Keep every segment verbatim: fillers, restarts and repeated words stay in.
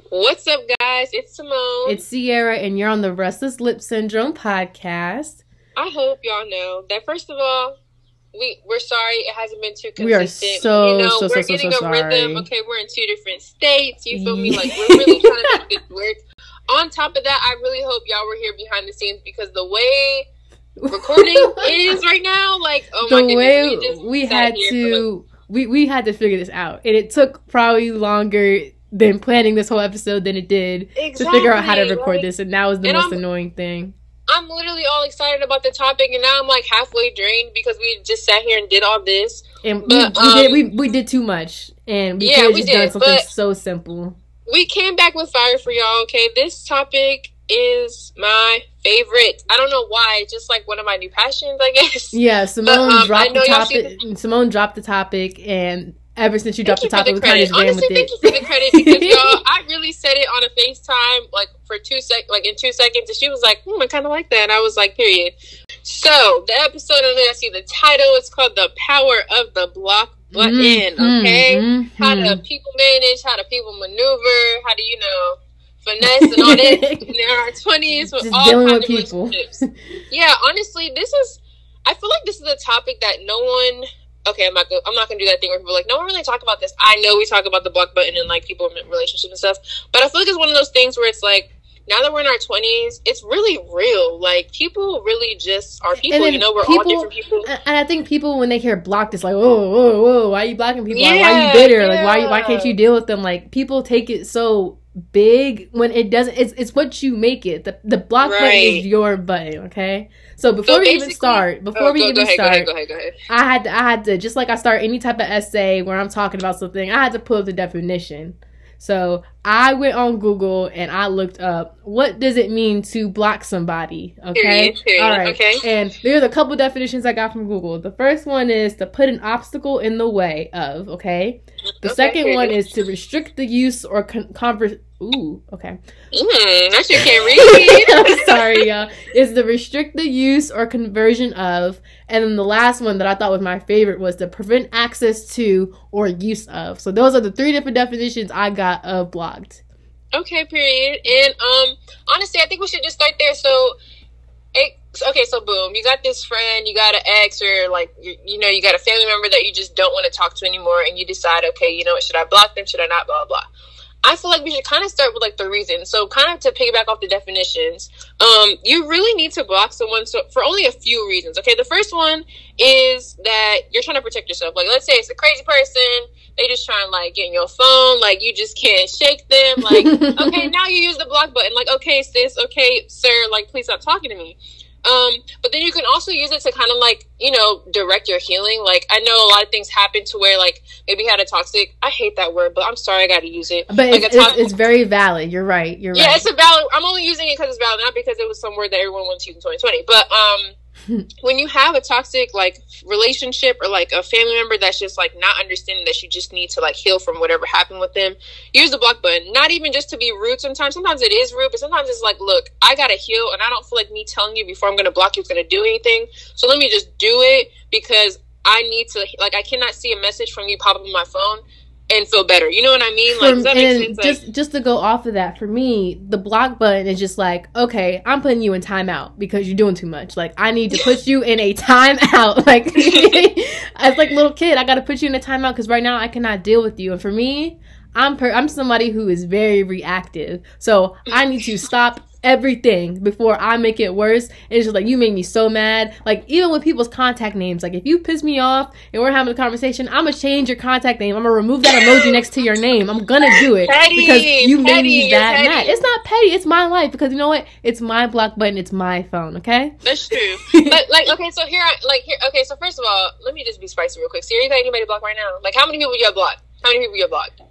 What's up, guys? It's Simone. It's Sierra, and you're on the Restless Lip Syndrome podcast. I hope y'all know that, first of all, we, we're sorry it hasn't been too consistent. We are so, you know, so, we're so, so, getting so a sorry. rhythm. Okay, we're in two different states. You feel me? Like, we're really trying to make this work. On top of that, I really hope y'all were here behind the scenes, because the way recording is right now, like, oh my the goodness. way we, just we sat had here to, for, like, we, we had to figure this out. And it took probably longer than planning this whole episode than it did exactly, to figure out how to record like, this. And that was the and most I'm, annoying thing. I'm literally all excited about the topic, and now I'm like halfway drained because we just sat here and did all this. And but, we, we um, did we, we did too much, and we yeah, could have we just did, done something but so simple. We came back with fire for y'all. Okay, this topic is my favorite. I don't know why. It's just like one of my new passions, I guess. Yeah, Simone but, um, dropped the topic. The- Simone dropped the topic, and ever since you dropped thank the you topic, we kind of just ran Honestly, with thank it. you for the credit, because y'all, I really said it on a FaceTime, like for two sec, like in two seconds, and she was like, "Hmm, I kind of like that." And I was like, "Period." So the episode, and then I see the title. It's called "The Power of the Block Button." Mm-hmm, okay, mm-hmm. How to people manage, how to people maneuver, how to you know finesse and all that in our twenties with just all dealing kinds with of people. relationships. Yeah, honestly, this is. I feel like this is a topic that no one. Okay, I'm not. Go, I'm not gonna do that thing where people are like, no one really talk about this. I know we talk about the block button and like people in relationships and stuff, but I feel like it's one of those things where it's like, now that we're in our twenties, it's really real. Like, people really just are people. You know, we're people, all different people. And I think people, when they hear blocked, it's like, whoa, whoa, whoa, why are you blocking people? Yeah, like, why are you bitter? Yeah. Like, why why can't you deal with them? Like, people take it so big when it doesn't. It's it's what you make it. The the block right. button is your button. Okay. So before so we even start, before oh, we go, even go ahead, start, go ahead, go ahead, go ahead. I had to, I had to, just like I start any type of essay where I'm talking about something, I had to pull up the definition. So I went on Google and I looked up, what does it mean to block somebody? Okay. Period, period. All right. Okay. And there's a couple definitions I got from Google. The first one is to put an obstacle in the way of. Okay. The okay, second period. one is to restrict the use or con- converse. Ooh. Okay. Mm, that shit can't read. I'm sorry, y'all. Is the restrict the use or conversion of. And then the last one that I thought was my favorite was to prevent access to or use of. So those are the three different definitions I got of blocked. Okay, period. And um, honestly, I think we should just start there. So, it, okay, so boom, you got this friend, you got an ex, or like, you, you know, you got a family member that you just don't want to talk to anymore, and you decide, okay, you know what, should I block them, should I not, blah, blah. I feel like we should kind of start with like the reasons. So kind of to piggyback off the definitions, um, you really need to block someone so, for only a few reasons. Okay, the first one is that you're trying to protect yourself. Like, let's say it's a crazy person, they just trying to like get in your phone, like you just can't shake them. Like, okay, now you use the block button. Like, okay, sis, okay, sir, like please stop talking to me. Um, but then you can also use it to kind of like, you know, direct your healing. Like, I know a lot of things happen to where like maybe you had a toxic, I hate that word, but I'm sorry, I got to use it. But like it's, a to- it's, it's very valid. You're right. You're yeah, right. it's a valid, I'm only using it because it's valid, not because it was some word that everyone wanted to use in twenty twenty. But, um, when you have a toxic like relationship or like a family member that's just like not understanding that you just need to like heal from whatever happened with them, use the block button. Not even just to be rude sometimes. Sometimes it is rude, but sometimes it's like, look, I gotta heal, and I don't feel like me telling you before I'm gonna block you is gonna do anything. So let me just do it because I need to, like, I cannot see a message from you pop up on my phone and feel better. You know what I mean? Like, does that make sense? Like, just just to go off of that, for me, the block button is just like, okay, I'm putting you in timeout because you're doing too much. Like, I need to put you in a timeout. Like, as like little kid, I got to put you in a timeout because right now I cannot deal with you. And for me, I'm per- I'm somebody who is very reactive, so I need to stop everything before I make it worse. And it's just like, you make me so mad. Like, even with people's contact names, like if you piss me off and we're having a conversation, I'm gonna change your contact name. I'm gonna remove that emoji next to your name. I'm gonna do it petty, because you petty, made me that petty. mad. It's not petty, it's my life, because you know what, it's my block button, it's my phone. Okay, that's true. But like, okay, so here I like here okay so first of all, let me just be spicy real quick. So you got anybody blocked right now? Like, how many people you have blocked? How many people you have blocked?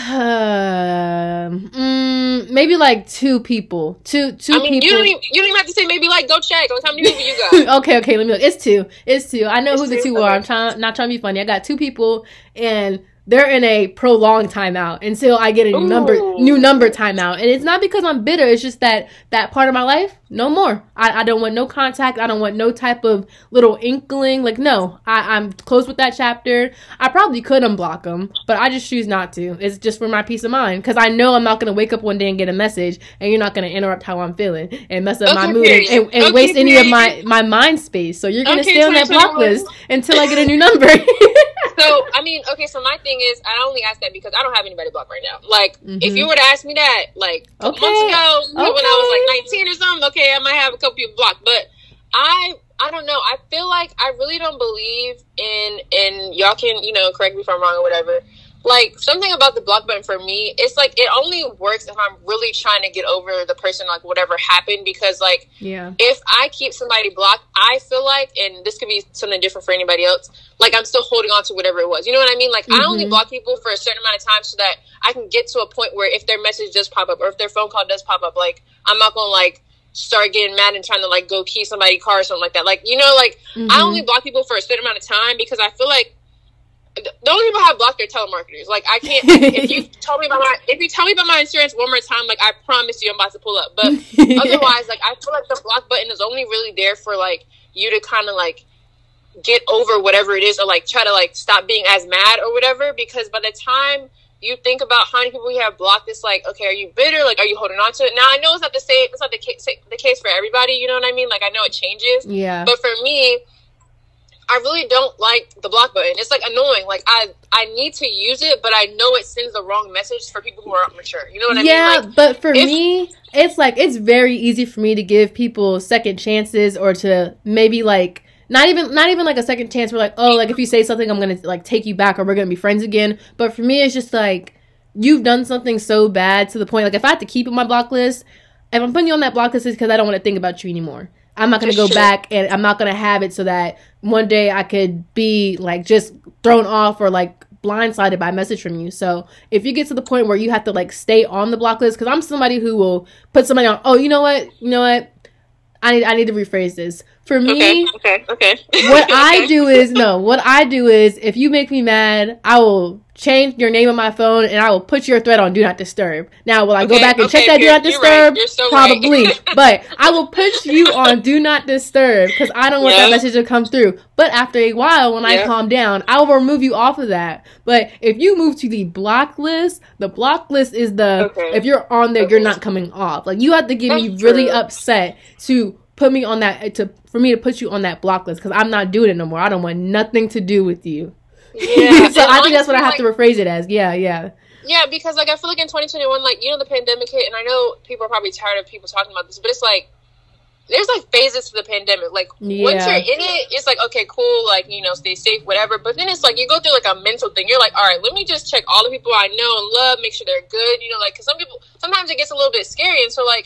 Um, mm, maybe like two people. Two two I mean, people. you don't even you don't even have to say maybe like go check. Like, how many people you got? okay, okay, let me look. It's two. It's two. I know It's who the two? two Okay. are. I'm trying not trying to be funny. I got two people, and they're in a prolonged timeout until I get a new number, new number timeout. And it's not because I'm bitter. It's just that that part of my life, no more. I, I don't want no contact. I don't want no type of little inkling. Like, no, I, I'm close with that chapter. I probably could unblock them, but I just choose not to. It's just for my peace of mind, because I know I'm not going to wake up one day and get a message and you're not going to interrupt how I'm feeling and mess up okay, my mood and, and, and okay, waste any of my, my mind space. So you're going to okay, stay on that block list until I get a new number. So, I mean, okay, so my thing is, I only ask that because I don't have anybody blocked right now. Like, mm-hmm. if you were to ask me that, like, a couple okay. months ago, okay. when I was, like, nineteen or something, okay, I might have a couple people blocked. But I, I don't know. I feel like I really don't believe in, in y'all can, you know, correct me if I'm wrong or whatever. Like, something about the block button for me, it's like, it only works if I'm really trying to get over the person, like, whatever happened. Because, like, yeah. if I keep somebody blocked, I feel like, and this could be something different for anybody else, like, I'm still holding on to whatever it was. You know what I mean? Like, mm-hmm. I only block people for a certain amount of time so that I can get to a point where if their message does pop up or if their phone call does pop up, like, I'm not going to, like, start getting mad and trying to, like, go key somebody's car or something like that. Like, you know, like, mm-hmm. I only block people for a certain amount of time because I feel like the only people I have blocked are telemarketers. Like, I can't, if you tell me about my, if you tell me about my insurance one more time, like, I promise you I'm about to pull up. But otherwise, like, I feel like the block button is only really there for, like, you to kind of, like, get over whatever it is or, like, try to, like, stop being as mad or whatever. Because by the time you think about how many people you have blocked, it's like, okay, are you bitter? Like, are you holding on to it? Now, I know it's not the same, it's not the case, the case for everybody, you know what I mean? Like, I know it changes. Yeah. But for me, I really don't like the block button. It's, like, annoying. Like, I I need to use it, but I know it sends the wrong message for people who aren't mature. You know what I yeah, mean? Yeah, like, but for if, me, it's, like, it's very easy for me to give people second chances or to maybe, like, not even, not even, like, a second chance where, like, oh, like, if you say something, I'm going to, like, take you back or we're going to be friends again. But for me, it's just, like, you've done something so bad to the point, like, if I have to keep on my block list, if I'm putting you on that block list, it's because I don't want to think about you anymore. I'm not going to go sure. back and I'm not going to have it so that one day I could be, like, just thrown off or, like, blindsided by a message from you. So if you get to the point where you have to, like, stay on the block list, because I'm somebody who will put somebody on, oh, you know what? You know what? I need I need to rephrase this. For me, okay, okay, okay. what I do is, no, what I do is, if you make me mad, I will change your name on my phone and I will put your thread on Do Not Disturb. Now, will I okay, go back and okay, check that Do Not Disturb? Right, so Probably. Right. But I will put you on Do Not Disturb because I don't want yep. that message to come through. But after a while, when yep. I calm down, I will remove you off of that. But if you move to the block list, the block list is the, okay. if you're on there, okay. you're not coming off. Like, you have to get That's me really true. upset to put me on that, to for me to put you on that block list, because I'm not doing it no more. I don't want nothing to do with you. Yeah. So I think that's what I have like, to rephrase it as. Yeah, yeah. Yeah, because, like, I feel like in twenty twenty-one, like, you know, the pandemic hit, and I know people are probably tired of people talking about this, but it's like, there's, like, phases to the pandemic. Like, yeah. once you're in it, it's like, okay, cool, like, you know, stay safe, whatever. But then it's like, you go through, like, a mental thing. You're like, all right, let me just check all the people I know and love, make sure they're good, you know, like, because some people, sometimes it gets a little bit scary, and so, like,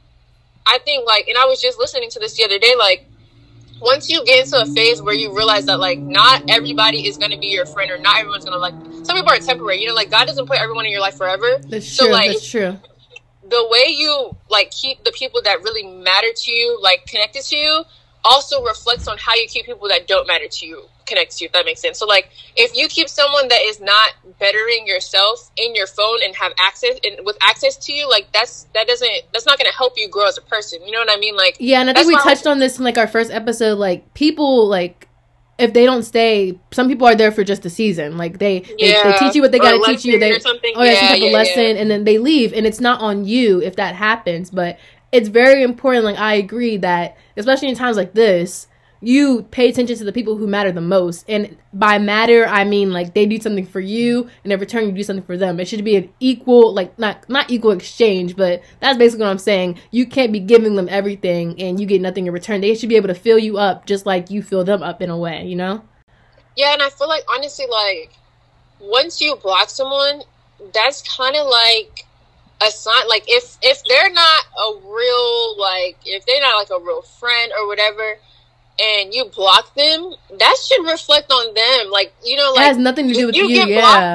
I think, like, and I was just listening to this the other day, like, once you get into a phase where you realize that, like, not everybody is going to be your friend or not everyone's going to, like, some people are temporary, you know, like, God doesn't put everyone in your life forever. That's so, true, like, that's true. The way you, like, keep the people that really matter to you, like, connected to you, also reflects on how you keep people that don't matter to you connected to you, if that makes sense. So, like, if you keep someone that is not bettering yourself in your phone and have access, and with access to you, like, that's, that doesn't, that's not going to help you grow as a person. You know what I mean? Like, yeah, and I think we touched on this in, like, our first episode, like, people, like, if they don't stay, some people are there for just a season. Like, they, yeah. they, they teach you what they got to teach you. They, oh, yeah, yeah, some type yeah, of lesson, yeah. and then they leave, and it's not on you if that happens, but it's very important. Like, I agree that, especially in times like this, you pay attention to the people who matter the most. And by matter, I mean, like, they do something for you, and in return, you do something for them. It should be an equal, like, not not equal exchange, but that's basically what I'm saying. You can't be giving them everything, and you get nothing in return. They should be able to fill you up just like you fill them up in a way, you know? Yeah, and I feel like, honestly, like, once you block someone, that's kind of like a sign. Like, if, if they're not a real, like, if they're not, like, a real friend or whatever, and you block them, that should reflect on them. Like, you know, like, it has nothing to do with you, you yeah. Blocked,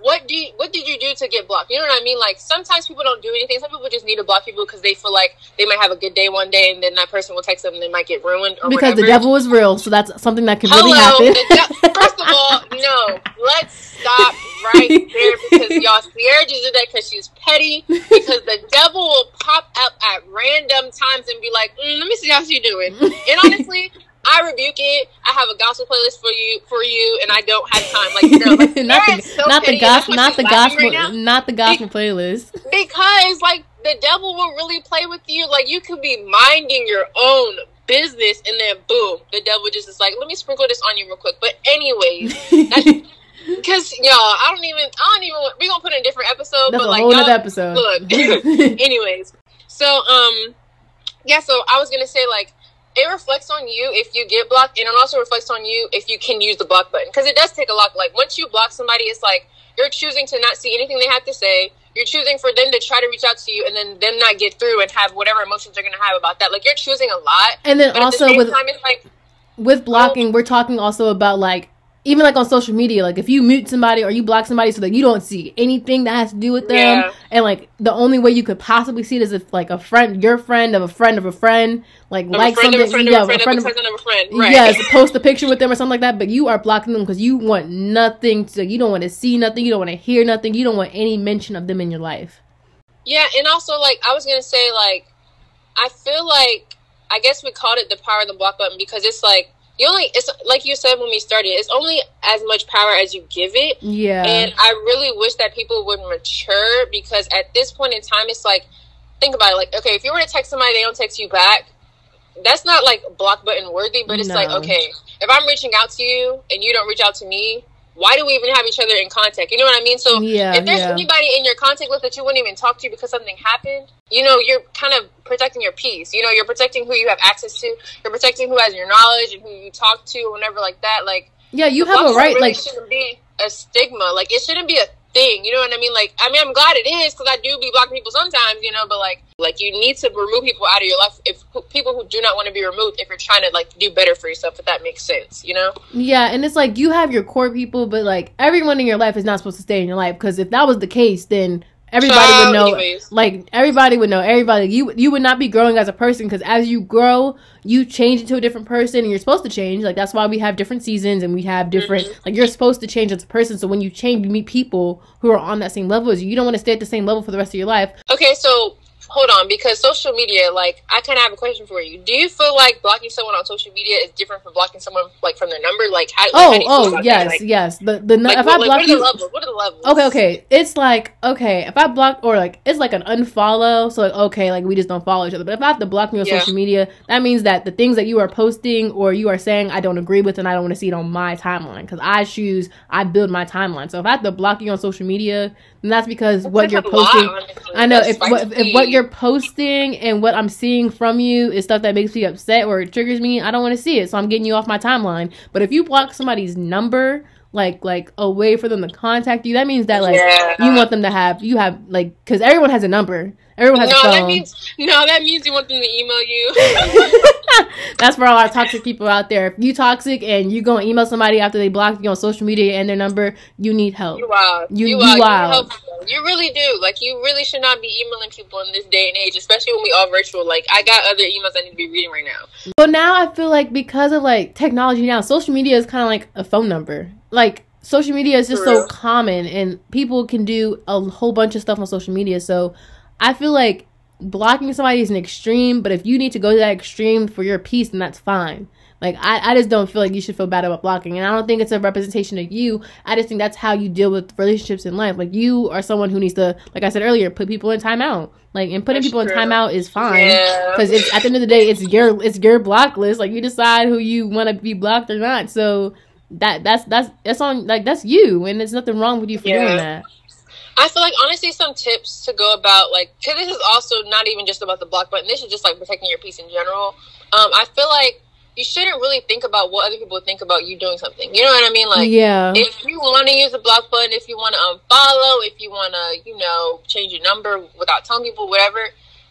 what do you, what did you do to get blocked? You know what I mean? Like, sometimes people don't do anything. Some people just need to block people because they feel like they might have a good day one day, and then that person will text them and they might get ruined or because whatever. the devil is real, so that's something that can Hello, really happen. de- first of all, no. Let's stop right there, because y'all, Sierra just did that because she's petty, because the devil will pop up at random times and be like, mm, let me see how she's doing. And honestly, I rebuke it. I have a gospel playlist for you, for you, and I don't have time. Like, girl, like, not the, so not the gospel, not the gospel, right not the gospel Be- playlist. Because, like, the devil will really play with you. Like, you could be minding your own business, and then boom, the devil just is like, let me sprinkle this on you real quick. But anyways, that's, because y'all, I don't even, I don't even. We're gonna put in a different episode. That's but a like, whole other episode. Look, anyways, so um, yeah. So I was gonna say, like, it reflects on you if you get blocked, and it also reflects on you if you can use the block button, because it does take a lot. Like, once you block somebody, it's like you're choosing to not see anything they have to say. You're choosing for them to try to reach out to you, and then them not get through and have whatever emotions they're gonna have about that. Like, you're choosing a lot. And then but also at the same with time, it's like, with blocking, we're talking also about, like, even like on social media, like if you mute somebody or you block somebody so that you don't see anything that has to do with them, yeah. and like the only way you could possibly see it is if like a friend, your friend of a friend of a friend, like of like a friend something, of a friend yeah, of a friend, a friend of a cousin of a friend, right? Yes, post a picture with them or something like that. But you are blocking them because you want nothing to, you don't want to see nothing, you don't want to hear nothing, you don't want any mention of them in your life. Yeah, and also, like, I was gonna say, like, I feel like, I guess we called it the power of the block button because it's like, you only, it's like you said when we started, it's only as much power as you give it. Yeah. And I really wish that people would mature, because at this point in time, it's like, think about it, like, okay, if you were to text somebody, they don't text you back, that's not, like, block button worthy, but it's No. like, okay, if I'm reaching out to you and you don't reach out to me, why do we even have each other in contact? You know what I mean? So yeah, if there's yeah. anybody in your contact list that you wouldn't even talk to because something happened, you know, you're kind of protecting your peace. You know, you're protecting who you have access to. You're protecting who has your knowledge and who you talk to, whenever like that. Like, yeah, you the have a block right. really Like, shouldn't be a stigma. Like, it shouldn't be a thing. You know what I mean? Like, I mean, I'm glad it is, because I do be blocking people sometimes. You know, but like, like you need to remove people out of your life if people who do not want to be removed, if you're trying to like do better for yourself. If that makes sense, you know? yeah, and it's like you have your core people, but like everyone in your life is not supposed to stay in your life, because if that was the case, then everybody Child, would know. anyways. Like everybody would know. Everybody, you you would not be growing as a person, because as you grow, you change into a different person, and you're supposed to change. Like, that's why we have different seasons and we have different. Mm-hmm. Like, you're supposed to change as a person. So when you change, you meet people who are on that same level as you. You don't want to stay at the same level for the rest of your life. Okay, so hold on, because social media, like, I kind of have a question for you. Do you feel like blocking someone on social media is different from blocking someone, like, from their number? Like, how, oh, how do you feel oh, about yes, that? Like, yes. The the like, if what, I like, block what are you, the levels? What are the levels? okay, okay. It's like, okay, if I block, or like, it's like an unfollow. So like, okay, like we just don't follow each other. But if I have to block me on Yeah. social media, that means that the things that you are posting or you are saying I don't agree with, and I don't want to see it on my timeline, because I choose, I build my timeline. So if I have to block you on social media, then that's because That's what you're a lot, posting. honestly. I know That's if what, spicy. if what you're posting and what I'm seeing from you is stuff that makes me upset or it triggers me, I don't want to see it. So I'm getting you off my timeline. But if you block somebody's number, like like a way for them to contact you, that means that like Yeah. you want them to have, you have like, because everyone has a number. Everyone has no, a phone. that means no, that means you want them to email you. That's for all our toxic people out there. If you toxic and you go and email somebody after they block you on social media and their number, you need help. You wild. You- you, you wild. wild. You, help them. You really do. Like, you really should not be emailing people in this day and age, especially when we all virtual. Like, I got other emails I need to be reading right now. But now I feel like because of like technology now, social media is kind of like a phone number. Like, social media is just For so real. common, and people can do a whole bunch of stuff on social media. So I feel like blocking somebody is an extreme, but if you need to go to that extreme for your peace, then that's fine. Like, I, I just don't feel like you should feel bad about blocking. And I don't think it's a representation of you. I just think that's how you deal with relationships in life. Like, you are someone who needs to, like I said earlier, put people in timeout. Like, and putting That's people true. in timeout is fine. Yeah. Because it's at the end of the day, it's your it's your block list. Like, you decide who you want to be blocked or not. So that that's that's that's on, like, that's you, and there's nothing wrong with you for Yeah. doing that. I feel like, honestly, some tips to go about, like, because this is also not even just about the block button. This is just, like, protecting your peace in general. Um, I feel like you shouldn't really think about what other people think about you doing something. You know what I mean? Like, Yeah. if you want to use the block button, if you want to unfollow, if you want to, you know, change your number without telling people, whatever,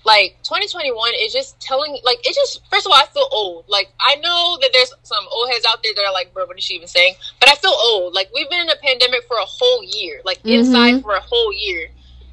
like twenty twenty-one is just telling, like, it just, first of all, I feel old. Like, I know that there's some old heads out there that are like, bro, what is she even saying? But I feel old. Like, we've been in a pandemic for a whole year, like, mm-hmm. inside for a whole year.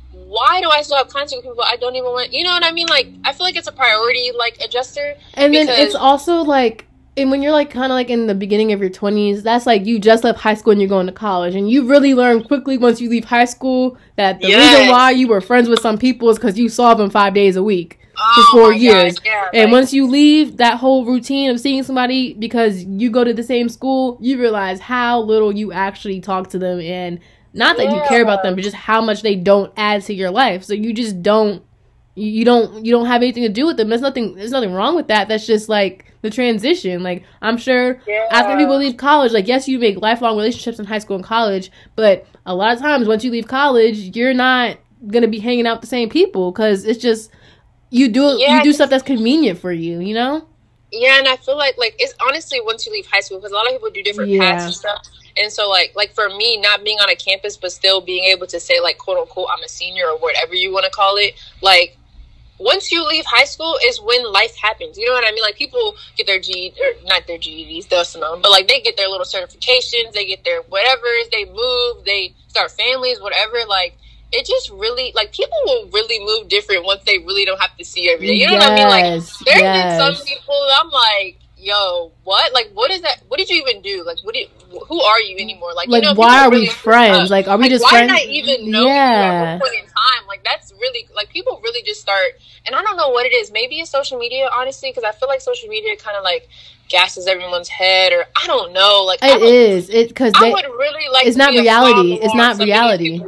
Why do I still have contact with people I don't even want? You know what I mean? Like, I feel like it's a priority, like, adjuster. And then it's also, like, and when you're, like, kind of, like, in the beginning of your twenties, that's, like, you just left high school and you're going to college. And you really learn quickly once you leave high school that the yes. reason why you were friends with some people is because you saw them five days a week oh for four years. God, yeah, and like, once you leave that whole routine of seeing somebody because you go to the same school, you realize how little you actually talk to them. And not that yeah. you care about them, but just how much they don't add to your life. So you just don't, you don't, you don't have anything to do with them. There's nothing, there's nothing wrong with that. That's just, like, the transition. Like, I'm sure yeah. after people leave college, like, yes, you make lifelong relationships in high school and college, but a lot of times once you leave college, you're not going to be hanging out with the same people because it's just, you do yeah, you do stuff that's convenient for you, you know? Yeah, and I feel like, like, it's honestly once you leave high school, because a lot of people do different yeah. paths and stuff. And so, like, like for me, not being on a campus, but still being able to say, like, quote unquote, I'm a senior or whatever you want to call it, like, once you leave high school is when life happens. You know what I mean? Like, people get their G, or not their G E Ds, they'll know them, but, like, they get their little certifications, they get their whatevers, they move, they start families, whatever. Like, it just really, like, people will really move different once they really don't have to see every day. You know yes, what I mean? Like, there's yes. been some people, I'm like, yo, what? Like, what is that? What did you even do? Like, what did, who are you anymore? Like, like you know, why are really we friends? Like, are we like, just why friends? Why did I even know yeah. you at one point in time? Like, that's really, like, people really just start, and I don't know what it is. Maybe it's social media, honestly, because I feel like social media kind of, like, gasses everyone's head, or I don't know. Like, it is. It, because I would really like it's to not be reality. A it's not reality.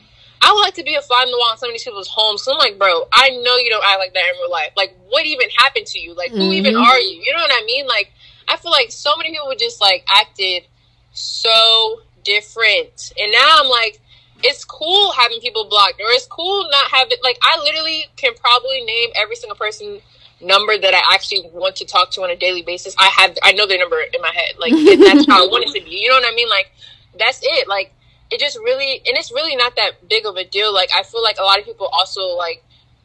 I would like to be a fly in the wall in some of these people's homes. So I'm like, bro, I know you don't act like that in real life. Like, what even happened to you? Like, who mm-hmm. even are you? You know what I mean? Like, I feel like so many people just, like, acted so different. And now I'm like, it's cool having people blocked, or it's cool not having, like, I literally can probably name every single person number that I actually want to talk to on a daily basis. I have, I know their number in my head. Like, and that's how I want it to be. You know what I mean? Like, that's it. Like, it just really, and it's really not that big of a deal. Like, I feel like a lot of people also, like,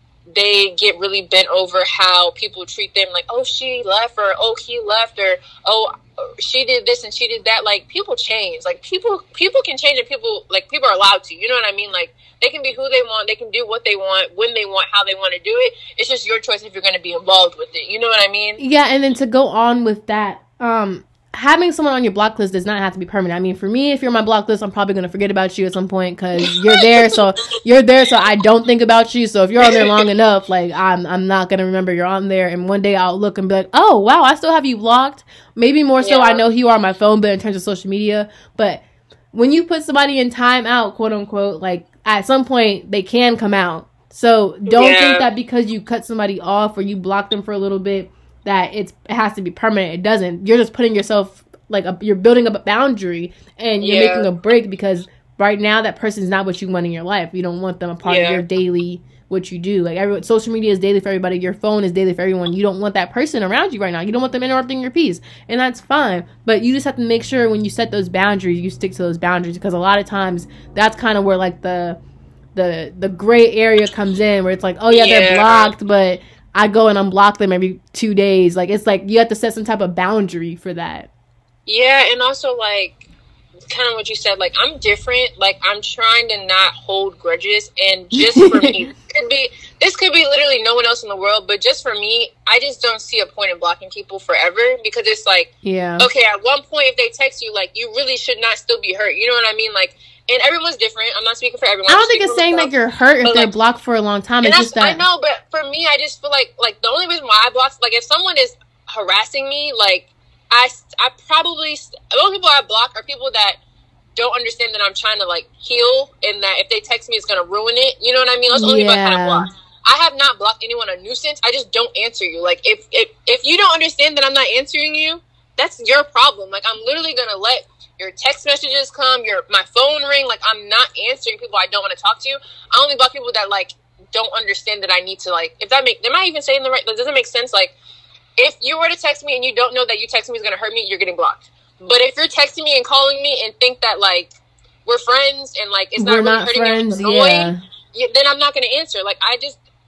they get really bent over how people treat them. Like, oh, she left, or oh, he left, or oh, she did this and she did that. Like, people change. Like, people people can change, and people, like, people are allowed to. You know what I mean? Like, they can be who they want. They can do what they want, when they want, how they want to do it. It's just your choice if you're going to be involved with it. You know what I mean? Yeah, and then to go on with that, um, having someone on your block list does not have to be permanent. I mean, for me, if you're on my block list, I'm probably going to forget about you at some point because you're there. So you're there. So I don't think about you. So if you're on there long enough, like, I'm, I'm not going to remember you're on there. And one day I'll look and be like, oh, wow, I still have you blocked. Maybe more so yeah. I know who you are on my phone, but in terms of social media. But when you put somebody in timeout, quote unquote, like, at some point they can come out. So don't yeah. think that because you cut somebody off or you block them for a little bit, that it's it has to be permanent. It doesn't. You're just putting yourself, like, a, you're building up a boundary, and you're yeah. making a break because right now that person's not what you want in your life. You don't want them a part yeah. of your daily, what you do. Like, everyone, social media is daily for everybody. Your phone is daily for everyone. You don't want that person around you right now. You don't want them interrupting your peace, and that's fine. But you just have to make sure when you set those boundaries, you stick to those boundaries, because a lot of times that's kind of where, like, the the the gray area comes in, where it's like, oh yeah, yeah. they're blocked, but I go and unblock them every two days. Like, it's like you have to set some type of boundary for that. Yeah, and also, like, kind of what you said, like, I'm different. Like, I'm trying to not hold grudges, and just for me, could be this could be literally no one else in the world, but just for me, I just don't see a point in blocking people forever, because it's like, yeah, okay, at one point, if they text you, like, you really should not still be hurt. You know what I mean? Like, and everyone's different. I'm not speaking for everyone. I don't think it's saying that you're hurt if they're, like, blocked for a long time. It's just that I know, but for me, I just feel like, like, the only reason why I block, like, if someone is harassing me, like, I, I probably, the only people I block are people that don't understand that I'm trying to, like, heal, and that if they text me, it's going to ruin it. You know what I mean? That's the only yeah. people I kind of block. I have not blocked anyone a nuisance. I just don't answer you. Like, if, if, if you don't understand that I'm not answering you, that's your problem. Like, I'm literally going to let your text messages come, your my phone ring. Like, I'm not answering people I don't want to talk to. I only block people that, like, don't understand that I need to, like, if that make, am I even saying the right, that doesn't make sense? Like, if you were to text me and you don't know that you texting me is going to hurt me, you're getting blocked. But if you're texting me and calling me and think that, like, we're friends and, like, it's not we're really not hurting friends, you, annoying, yeah. you, then I'm not going to answer. Like, I just,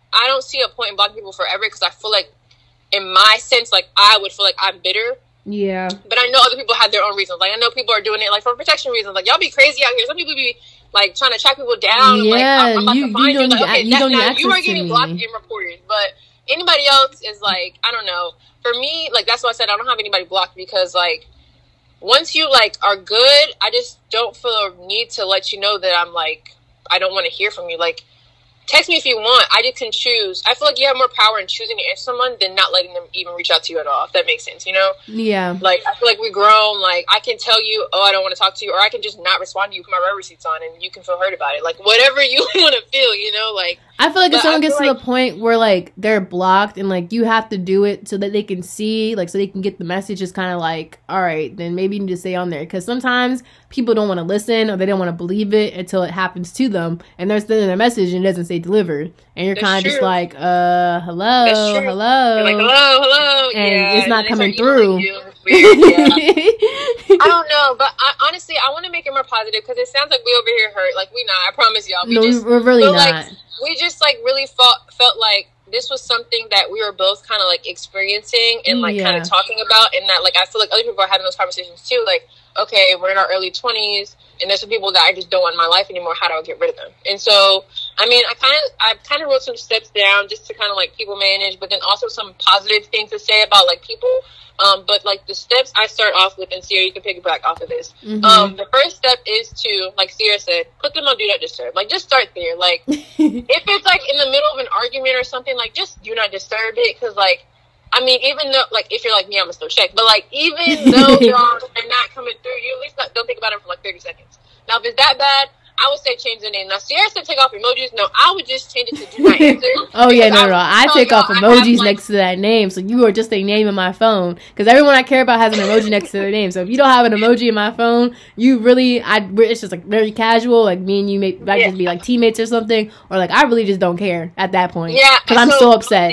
I don't see a point in blocking people forever because I feel like, in my sense, like I would feel like I'm bitter. Yeah. But I know other people have their own reasons. Like I know people are doing it like for protection reasons. Like y'all be crazy out here. Some people be like trying to track people down. Yeah, like I'm, I'm about you, to find you you. don't Like, okay, you that, don't need now access you are to getting me. blocked and reported. But anybody else is like, I don't know. For me, like that's why I said I don't have anybody blocked because like once you like are good, I just don't feel a need to let you know that I'm like I don't want to hear from you. Like text me if you want. I just can choose. I feel like you have more power in choosing to answer someone than not letting them even reach out to you at all, if that makes sense, you know? Yeah. Like, I feel like we've grown. Like, I can tell you, oh, I don't want to talk to you, or I can just not respond to you, put my rubber receipts on, and you can feel hurt about it. Like, whatever you want to feel, you know? Like, I feel like if someone gets to like, the point where, like, they're blocked and, like, you have to do it so that they can see, like, so they can get the message, it's kind of like, all right, then maybe you need to stay on there. Because sometimes people don't want to listen or they don't want to believe it until it happens to them. And they're sending a message and it doesn't say delivered. And you're kind of just like, uh, hello, hello. You're like, hello, hello. And yeah, it's not and coming it's through. Weird, yeah. I don't know, but I, honestly, I want to make it more positive because it sounds like we over here hurt. Like, we not. I promise y'all. We no, just, we're really not. Like, we just, like, really felt, felt like this was something that we were both kind of, like, experiencing and, like, yeah. kind of talking about. And that, like, I feel like other people are having those conversations, too. Like, okay, we're in our early twenties, and there's some people that I just don't want in my life anymore. How do I get rid of them? And so, I mean, I kind of, I kind of wrote some steps down just to kind of, like, people manage, but then also some positive things to say about, like, people. Um, but, like, the steps I start off with, and Sierra, you can piggyback off of this. Mm-hmm. Um, the first step is to, like Sierra said, put them on Do Not Disturb. Like, just start there. Like, if it's, like, in the middle of an argument or something, like, just Do Not Disturb it, because, like, I mean, even though, like, if you're like me, I'm gonna still check. But, like, even though y'all are not coming through, you at least not, don't think about it for, like, thirty seconds. Now, if it's that bad, I would say change the name. Now, Sierra said take off emojis. No, I would just change it to Do Not Answer. Oh, yeah, no, I no. I take off emojis have, like, next to that name. So you are just a name in my phone. Because everyone I care about has an emoji next to their name. So if you don't have an emoji in my phone, you really, I, it's just, like, very casual. Like, me and you may might yeah. just be, like, teammates or something. Or, like, I really just don't care at that point. Yeah. Because I'm so, so upset.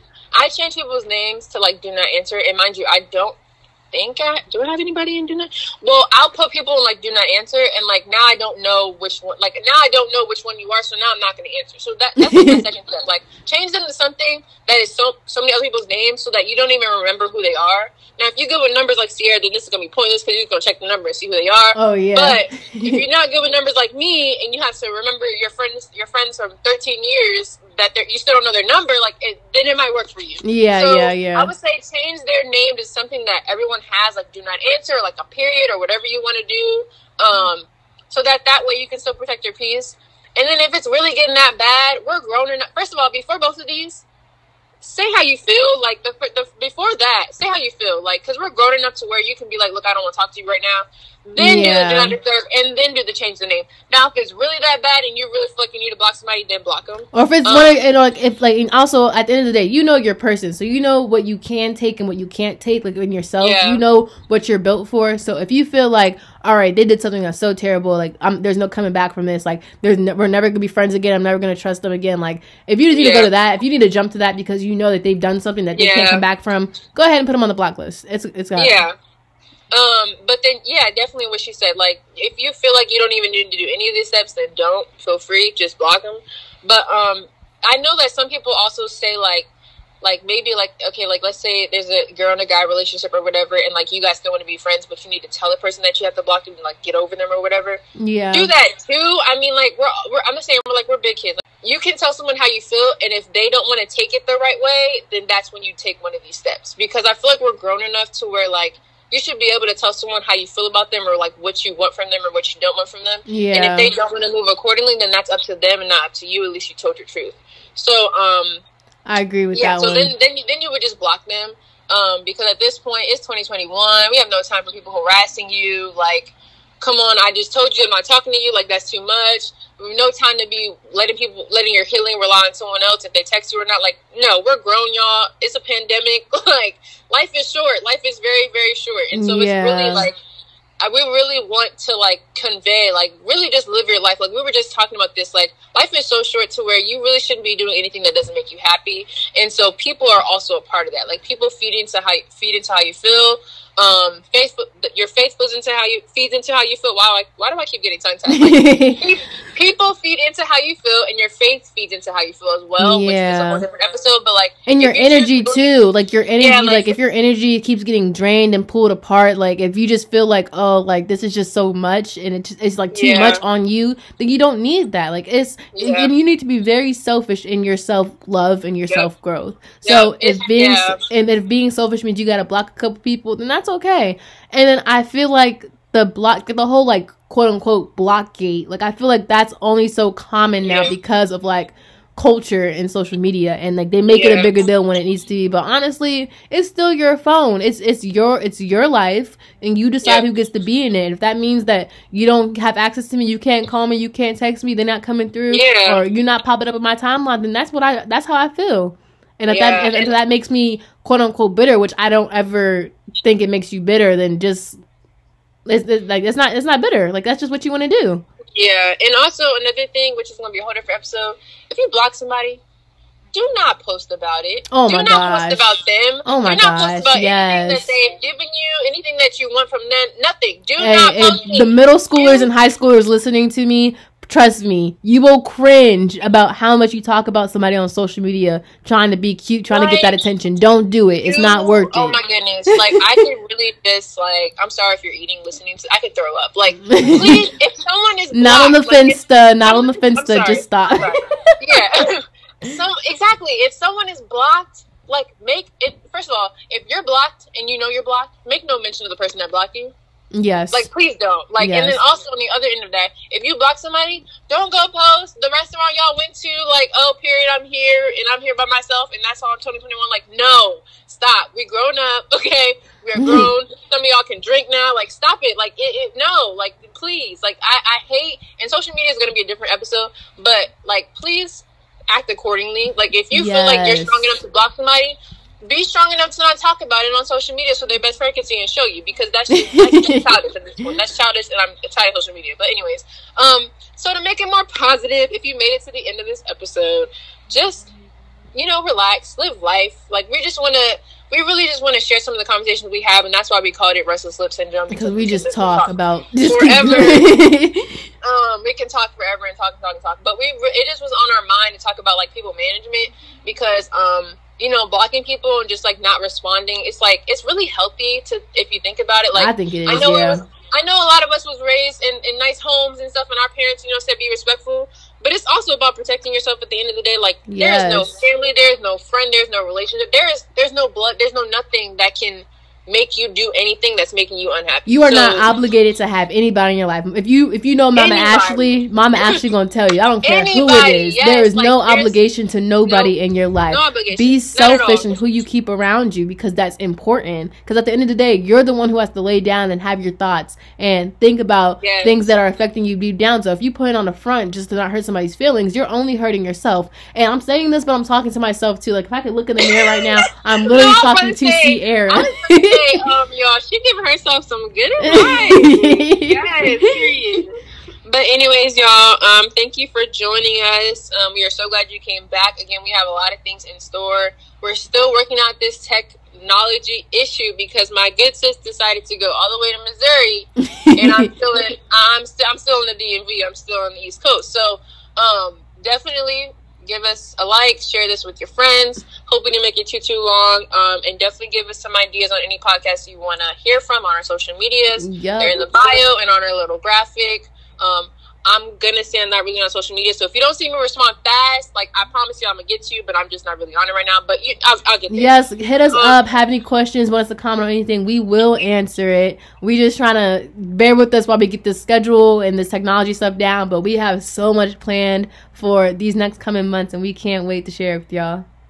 I change people's names to, like, Do Not Answer. And mind you, I don't think I... Do I have anybody in Do Not... Well, I'll put people in, like, Do Not Answer. And, like, now I don't know which one... Like, now I don't know which one you are, so now I'm not going to answer. So that, that's like my second step. Like, change them to something that is so so many other people's names so that you don't even remember who they are. Now, if you go with numbers like Sierra, then this is going to be pointless because you're going to check the number and see who they are. Oh, yeah. But if you're not good with numbers like me and you have to remember your friends your friends from thirteen years that you still don't know their number, like, it, then it might work for you. Yeah, so yeah, yeah. I would say change their name to something that everyone has, like Do Not Answer, like a period or whatever you want to do, um, so that that way you can still protect your peace. And then if it's really getting that bad, we're grown enough. First of all, before both of these, say how you feel. Like, the, the before that, say how you feel. Like, because we're grown enough to where you can be like, look, I don't want to talk to you right now. Then yeah. do the Do Not Disturb, and then do the change the name. Now, if it's really that bad and you really feel like you need to block somebody, then block them. Or if it's um, one, and like if like, and also at the end of the day, you know your person, so you know what you can take and what you can't take. Like in yourself, yeah. you know what you're built for. So if you feel like, all right, they did something that's so terrible, like I'm, there's no coming back from this. Like there's ne- we're never gonna be friends again. I'm never gonna trust them again. Like if you need yeah. to go to that, if you need to jump to that because you know that they've done something that they yeah. can't come back from, go ahead and put them on the block list. It's it's got yeah. Um, but then, yeah, definitely what she said. Like, if you feel like you don't even need to do any of these steps, then don't. Feel free. Just block them. But um, I know that some people also say, like, like maybe, like, okay, like, let's say there's a girl and a guy relationship or whatever, and, like, you guys still want to be friends, but you need to tell the person that you have to block them to, like, get over them or whatever. Yeah. Do that, too. I mean, like, we're, we're I'm just saying, we're, like, we're big kids. Like, you can tell someone how you feel, and if they don't want to take it the right way, then that's when you take one of these steps. Because I feel like we're grown enough to where, like, you should be able to tell someone how you feel about them or, like, what you want from them or what you don't want from them. Yeah. And if they don't want to move accordingly, then that's up to them and not up to you. At least you told your truth. So, um... I agree with yeah, that so one. then, then, you, then you would just block them. Um, because at this point, it's twenty twenty-one. We have no time for people harassing you. Like, come on, I just told you I'm not talking to you. Like, that's too much. No time to be letting people, letting your healing rely on someone else if they text you or not. Like, no, we're grown, y'all. It's a pandemic. Like, life is short. Life is very, very short. And so yeah. it's really, like, I, we really want to, like, convey, like, really just live your life. Like, we were just talking about this. Like, life is so short to where you really shouldn't be doing anything that doesn't make you happy. And so people are also a part of that. Like, people feed into how, feed into how you feel. Um, Facebook, your faith feeds into how you feeds into how you feel. Wow, like, why do I keep getting tongue tied? Like, people feed into how you feel, and your faith feeds into how you feel as well. Yeah. Which is a whole different episode. But like, and your energy just, too. Like your energy, yeah, like, like if your energy keeps getting drained and pulled apart, like if you just feel like, oh, like this is just so much, and it just, it's like too yeah. much on you, then you don't need that. Like it's, yeah. and you need to be very selfish in your self love and your yep. self growth. So yep. if being yeah. and if being selfish means you got to block a couple people, then that's okay. And then I feel like the block, the whole like quote unquote blockgate, like I feel like that's only so common now yeah. because of like culture and social media, and like they make yeah. it a bigger deal when it needs to be. But honestly, it's still your phone. It's it's your it's your life, and you decide yeah. who gets to be in it. If that means that you don't have access to me, you can't call me, you can't text me, they're not coming through, yeah. or you're not popping up in my timeline, then that's what I that's how I feel. And if, yeah, that, if, and if that makes me quote unquote bitter, which I don't ever think it makes you bitter, then just it's, it's like it's not it's not bitter. Like that's just what you want to do. Yeah, and also another thing, which is going to be a whole different episode. If you block somebody, do not post about it. Oh do my not gosh. post about them. Oh my do not gosh. post about yes. anything that they've given you, anything that you want from them. Nothing. Do hey, not post the middle schoolers do- and high schoolers listening to me. Trust me, you will cringe about how much you talk about somebody on social media trying to be cute, trying like, to get that attention. Don't do it. It's you, not worth it. Oh my goodness. Like, I could really just, like, I'm sorry if you're eating, listening to, I could throw up. Like, please, if someone is blocked, Not on the like, Finsta, not on the Finsta, just stop. Yeah. Some, exactly. If someone is blocked, like, make it, first of all, if you're blocked and you know you're blocked, make no mention of the person that blocked you. Yes. Like, please don't. Like, yes. And then also on the other end of that, if you block somebody, don't go post the restaurant y'all went to, like, oh, period, I'm here, and I'm here by myself, and that's all in twenty twenty-one. Like, no. Stop. We grown up, okay? We are grown. Some of y'all can drink now. Like, stop it. Like, it, it no. Like, please. Like, I, I hate, and social media is going to be a different episode, but, like, please act accordingly. Like, if you yes. feel like you're strong enough to block somebody, be strong enough to not talk about it on social media so their best friend can see and show you, because that's just, that's just childish at this point. That's childish, and I'm tired of social media. But anyways, um, so to make it more positive, if you made it to the end of this episode, just, you know, relax, live life. Like, we just want to, we really just want to share some of the conversations we have, and that's why we called it Restless Lip Syndrome. Because, because we just talk, talk about forever. um, we can talk forever and talk and talk and talk. But we, it just was on our mind to talk about, like, people management, because, um, you know, blocking people and just like not responding, it's like, it's really healthy to, if you think about it. Like, I think it is, I know yeah. it was, I know a lot of us was raised in, in nice homes and stuff, and our parents, you know, said be respectful, but it's also about protecting yourself at the end of the day. Like, yes. there is no family, there is no friend, there's no relationship, there is, there's no blood, there's no nothing that can make you do anything that's making you unhappy. You are so, not obligated to have anybody in your life. If you if you know Mama anybody. Ashley, Mama Ashley gonna tell you. I don't care anybody, who it is. Yes, there is like, no obligation to nobody no, in your life. No obligation. Be selfish in who you keep around you, because that's important. Because at the end of the day, you're the one who has to lay down and have your thoughts and think about yes. things that are affecting you deep down. So if you put it on the front just to not hurt somebody's feelings, you're only hurting yourself. And I'm saying this, but I'm talking to myself too. Like, if I could look in the mirror right now, I'm literally no, talking to C. Aaron. Hey, um, y'all, she giving herself some good advice. Yes, period. But anyways, y'all, um, thank you for joining us. Um, we are so glad you came back. Again, we have a lot of things in store. We're still working out this technology issue because my good sis decided to go all the way to Missouri, and I'm still in. I'm still. I'm still in the D M V. I'm still on the East Coast. So, um, definitely give us a like, share this with your friends. Hope we didn't make it too, too long. Um, and definitely give us some ideas on any podcasts you want to hear from on our social medias. Yep. They're in the bio and on our little graphic. Um, I'm going to say I'm not really on social media. So if you don't see me respond fast, like, I promise you I'm going to get to you, but I'm just not really on it right now. But you, I'll, I'll get there. Yes, hit us um, up. Have any questions, want us to comment on anything, we will answer it. We just trying to bear with us while we get this schedule and this technology stuff down. But we have so much planned for these next coming months, and we can't wait to share it with y'all.